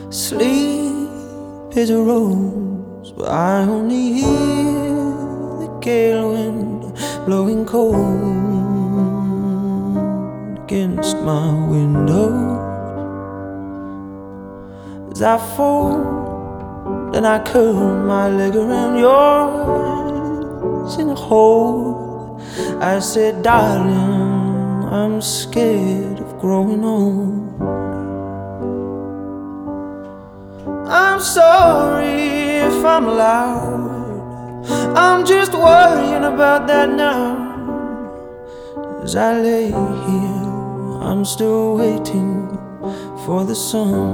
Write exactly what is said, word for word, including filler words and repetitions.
Sleep is a rose, but I only hear the gale wind blowing cold against my window. As I fold and I curl my leg around yours in a hold, I said, darling, I'm scared of growing old. I'm sorry if I'm loud, I'm just worrying about that now. As I lay here, I'm still waiting for the sun.